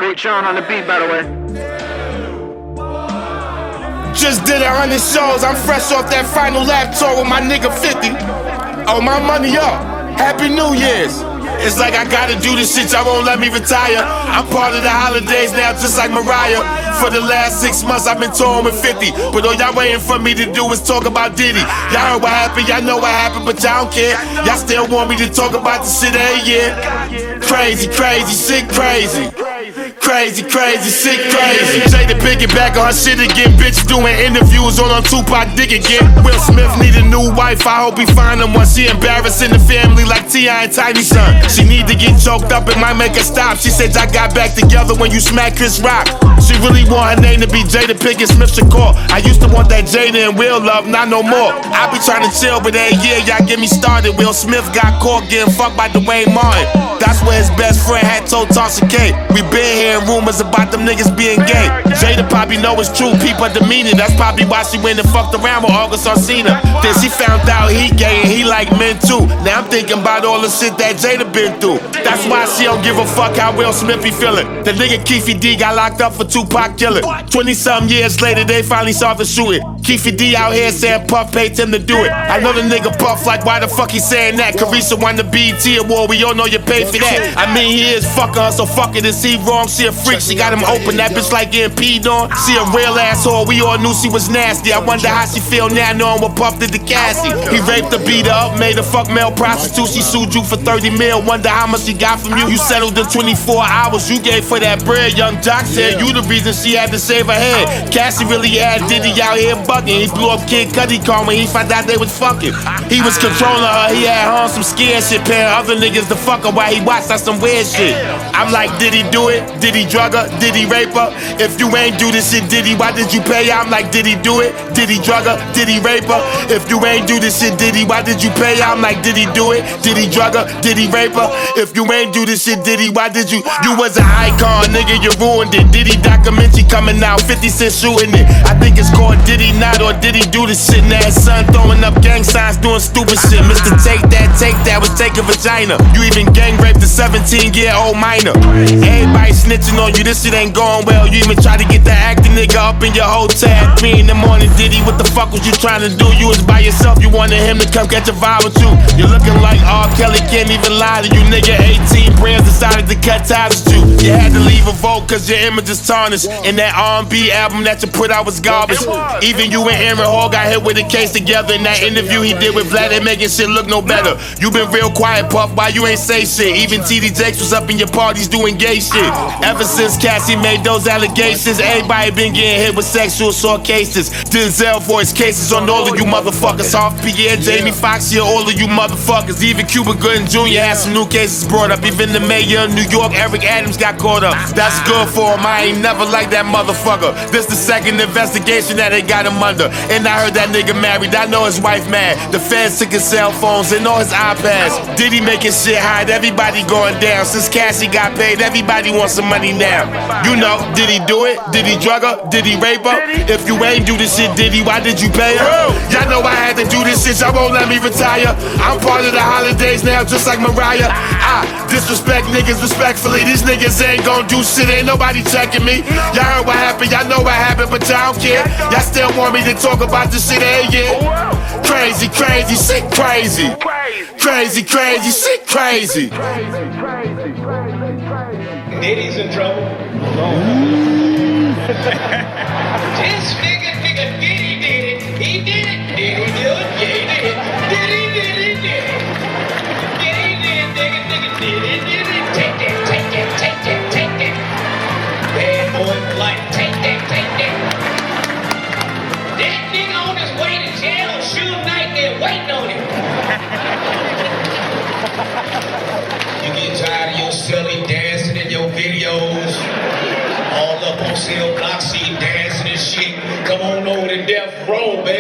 Jay John on the beat, by the way. Just did 100 shows, I'm fresh off that final lap tour with my nigga 50. Oh, my money up, Happy New Year's. It's like I gotta do this shit, y'all won't let me retire. I'm part of the holidays now, just like Mariah. For the last 6 months, I've been touring with 50. But all y'all waiting for me to do is talk about Diddy. Y'all heard what happened, y'all know what happened, but y'all don't care. Y'all still want me to talk about the shit every year. Crazy, crazy, shit crazy. Crazy, crazy, shit crazy. Jada picking back on her shit again. Bitch doing interviews on Tupac Dick again. Will Smith need a new wife, I hope he find him one. She embarrassing the family like T.I. and Tiny Son. She need to get choked up, it might make her stop. She said I got back together when you smacked Chris Rock. She really want her name to be Jada Pinkett Smith Shakur. I used to want that Jada and Will love, not no more. I be trying to chill, but every year y'all get me started. Will Smith got caught getting fucked by Dwayne Martin. That's where his best friend had told Tasha K. We been hearing rumors about them niggas being gay. Jada probably know it's true, people demeaning. That's probably why she went and fucked around with August Alsina. Then she found out he gay and he like men too. Now I'm thinking about all the shit that Jada been through. That's why she don't give a fuck how Will Smith be feeling. The nigga Keefe D got locked up for Tupac killing. 20-something years later, they finally saw the shooting. Keefe D out here saying Puff paid him to do it. I know the nigga Puff like, why the fuck he saying that? Carissa won the BET award, we all know you paid for that. I mean, he is fucking her, so fuck it, is he wrong? She a freak, she got him open, that bitch like getting peed on. She a real asshole, we all knew she was nasty. I wonder how she feel now knowing what Puff did to Cassie. He raped her, beat her up, made her fuck male prostitute. She sued you for 30 mil, wonder how much she got from you. You settled in 24 hours, you gave for that bread. Young Jock said you the reason she had to save her head. Cassie really had Diddy out here bugging. He blew up Kid Cudi car when he found out they was fucking. He was controlling her, he had her on some scared shit, paying other niggas to fuck her while he watched that some weird shit. I'm like, did he do it? Did he drug her? Did he rape her? If you ain't do this shit, Diddy, why did you pay her? I'm like, did he do it? Did he drug her? Did he rape her? If you ain't do this shit, Diddy, why did you pay her? I'm like, did he do it? Did he drug her? Did he rape her? If you ain't do this shit, Diddy, why did you? You was an icon, nigga, you ruined it. Diddy documentary coming out, 50 Cent shooting it. I think it's called Did He Not or Did He Do This Shit? Now his son throwing up gang signs, doing stupid shit. Mr. Take That was taking vagina. You even gang raped a 17-year-old minor. Everybody snitching on you, this shit ain't going well. You even try to get the acting nigga up in your hotel. 3 in the morning, Diddy, what the fuck was you trying to do? You was by yourself, you wanted him to come catch a vibe with you. You're looking like R. Kelly, can't even lie to you, nigga. 18 brands decided to cut ties with you. You had to leave a vote cause your image is tarnished. And that R&B album that you put out was garbage. Even you and Aaron Hall got hit with a case together. In that interview he did with Vlad, they making shit look no better. You been real quiet, Puff, why you ain't say shit? Even TD Jakes was up in your parties doing gay shit. Ever since Cassie made those allegations, everybody been getting hit with sexual assault cases. Denzel voice cases on all of you motherfuckers. Off Pierre, Jamie Foxx, yeah, all of you motherfuckers. Even Cuba Gooding Jr. had some new cases brought up. Even the mayor of New York, Eric Adams, got caught up. That's good for him, I ain't never liked that motherfucker. This the second investigation that they got him under. And I heard that nigga married, I know his wife mad. The feds took his cell phones and all his iPads. Diddy making shit hide, everybody going down. Since Cassie got paid, everybody wants some money now. You know, did he do it? Did he drug her? Did he rape her? If you ain't do this shit, Diddy, why did you pay her? Y'all know I had to do this shit, y'all won't let me retire. I'm part of the holidays now, just like Mariah. I disrespect niggas respectfully. These niggas ain't gon' do shit, ain't nobody checking me. Y'all heard what happened, y'all know what happened, but y'all don't care. Y'all still want me to talk about this shit every year. Crazy, crazy, shit crazy. Crazy, crazy, shit crazy. Diddy's in trouble. This nigga, Diddy did it. He did it. Diddy did it. Yeah, he did it. Diddy did it. Did it. Diddy did it. Nigga, Diddy did it. Take that, take that, take that, take that. Bad boy for life. Take that, take that. That nigga on his way to jail, Suge Knight there waiting on him. You get tired of your silly dancing in your videos. All up on cell block, see dancing and shit. Come on over to Death Row, baby.